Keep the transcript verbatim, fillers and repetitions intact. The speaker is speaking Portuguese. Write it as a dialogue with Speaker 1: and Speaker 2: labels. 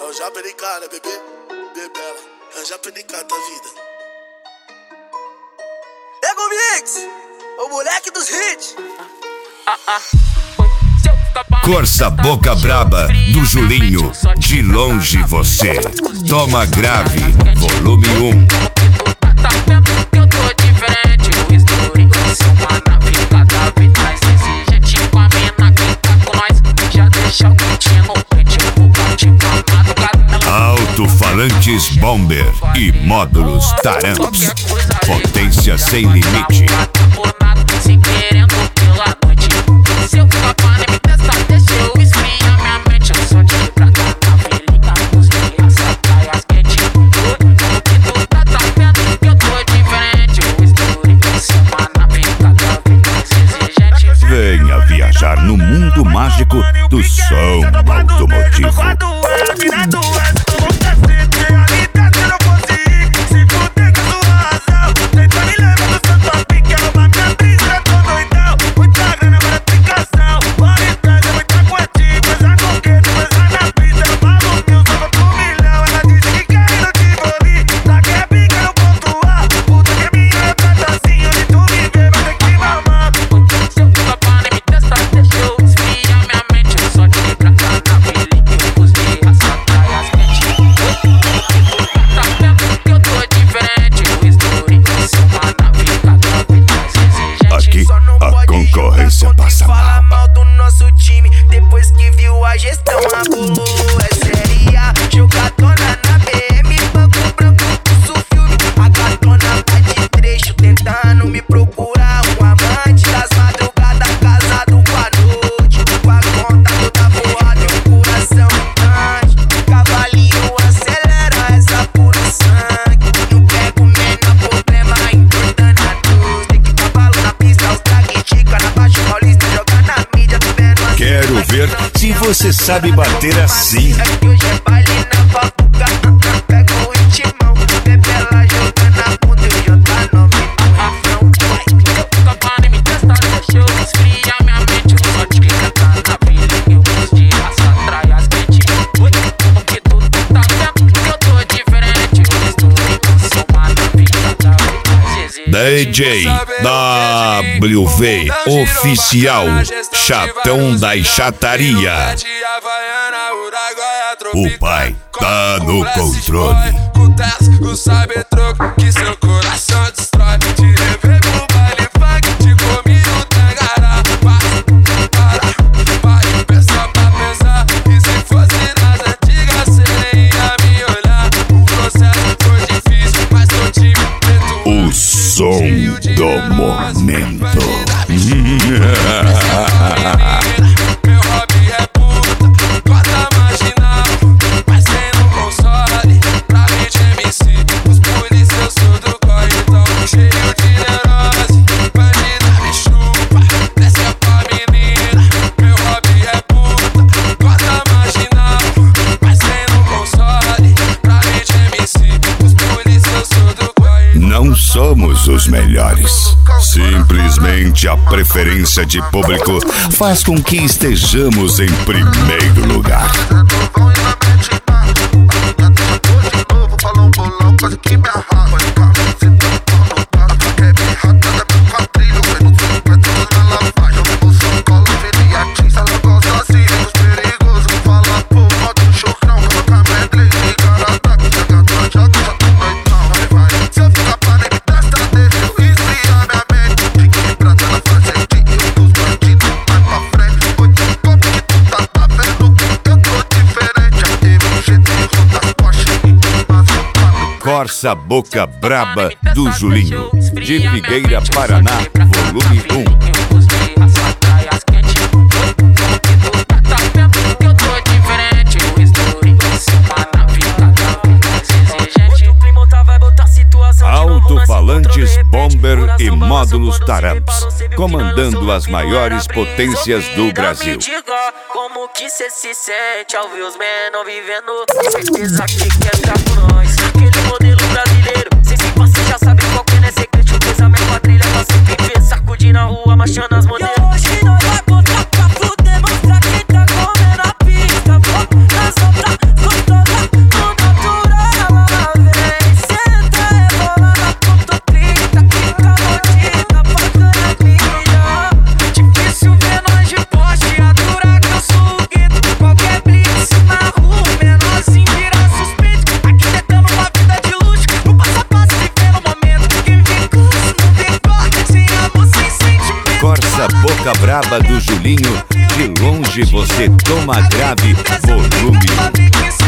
Speaker 1: Eu já pericada, bebê, bebela. Eu já pericada da vida.
Speaker 2: Pega o mix, o moleque dos hits.
Speaker 3: Ah, ah.
Speaker 4: Corsa Boca Braba do Julinho, de longe você. Toma grave, volume um.
Speaker 3: Tá vendo que eu tô diferente? O histórico, uma nave cada vez mais exigente. Com a mina que tá com nós, já deixa o quentinho no pente. O bate na madrugada.
Speaker 4: Alto-falantes Bomber e módulos Taramps. Potência sem limite.
Speaker 3: Se querendo pela noite. Se eu escapar nem me testar, deixa eu esfriar minha mente. Eu sou de prata, na velhinha, os dias, praias quentes. Porque tu tá sabendo que eu tô diferente. O histórico, se uma nave cada vez mais exigente.
Speaker 4: Venha viajar no mundo mágico do som automotivo. A concorrência passa mal.
Speaker 2: Fala mal do nosso time depois que viu a gestão. A Bulu é séria, jogadona na B M, banco branco, pulso filme. A gatona vai de trecho tentando me procurar um amante das madrugadas, casado com a noite, com a conta toda voada e um coração gigante. Cavalinho acelera essa puro sangue. Não pego o menor problema, importando a dois. Tem que cavalo na pista, os tragues chica na Baixa Paulista, jogar na mídia, tô vendo assim.
Speaker 4: Quero ver se você sabe bater assim.
Speaker 2: É que hoje é baile na babuca, pega o ritmão, bebe ela jogando na bunda e já tá novinho no refrão.
Speaker 3: Escapar nem me testar, deixa eu esfriar minha mente. Eu sou de prata, na velhinha, os dias, praias quentes. Porque tu tá vendo que eu tô diferente. O histórico, sou uma nave cada vez mais exigente.
Speaker 4: D J W V Oficial, Chatão da Chataria. O pai tá no controle.
Speaker 5: O sabe troco que seu coração destrói. Te levei pro baile funk, te comi no tangará. Para, para, para, pensa pra pensar. E se fosse nas antigas, cê nem ia me olhar. O processo foi difícil, mas tô time preto.
Speaker 4: O som do momento.
Speaker 5: Meu hobby é puta, cota marginal. Mas sem no console, pra mim de M C. Os polícia eu sou do corre, então cheio de neurose. Bandida me chupa, desce pra menina. Meu hobby é puta, cota marginal. Mas sem no console, pra mim de M C. Os polícia eu sou do corre.
Speaker 4: Não somos os melhores. Simplesmente a preferência de público faz com que estejamos em primeiro lugar. Corsa Boca Braba do Julinho, de Figueira, Paraná, volume um. Alto-falantes Bomber e módulos Taramps, comandando as maiores potências do Brasil.
Speaker 3: Como que cê se sente ao ver os menor vivendo? Certeza que quer ficar por nós. Aquele modelo brasileiro, cê se passa, já sabe qual que é secreto. Fez a minha quadrilha pra sempre ver, sacudir na rua, marchando as modelos.
Speaker 6: E hoje nós vai botar pra fuder, mostrar quem tá comendo a pista. Vou nas outras, gostosa,
Speaker 4: Essa boca braba do Julinho, de longe você toma grave, volume um.